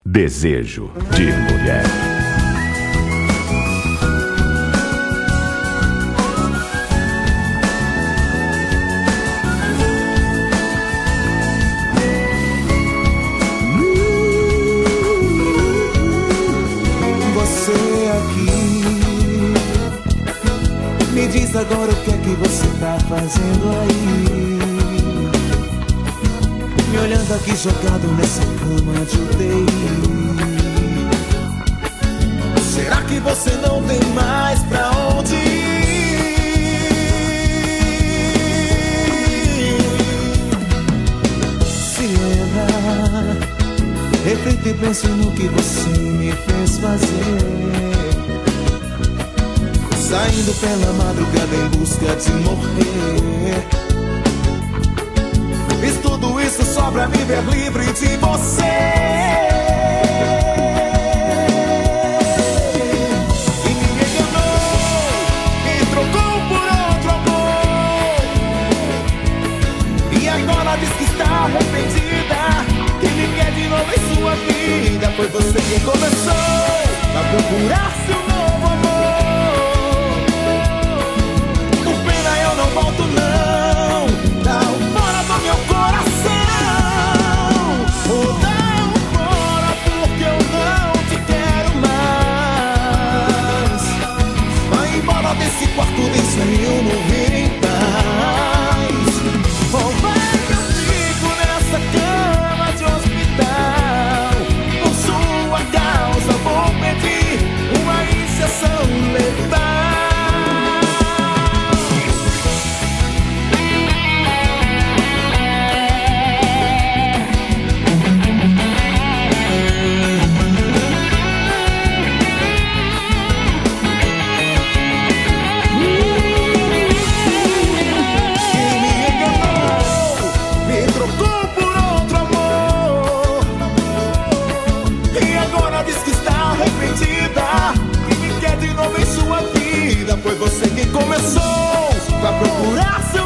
Desejo de mulher. Você aqui, me diz agora o que é que você tá fazendo aí, me olhando aqui jogado nessa cama de UTI. Será que você não tem mais pra onde ir? Se lembra, reflita e pense no que você me fez fazer, saindo pela madrugada em busca de morrer. Fiz tudo isso só pra me ver livre de você. E me enganou, me trocou por outro amor, e agora diz que está arrependida, que me quer de novo em sua vida. Foi você quem começou a procurar seu novo amor. Por pena eu não volto não, não fora do meu coração. Ou não fora porque eu não te quero mais. Vai embora desse quarto, deixa eu morrer em paz. Ou vai que eu fico nessa cama de hospital, por sua causa vou pedir uma injeção letal. Foi você quem começou a procurar seu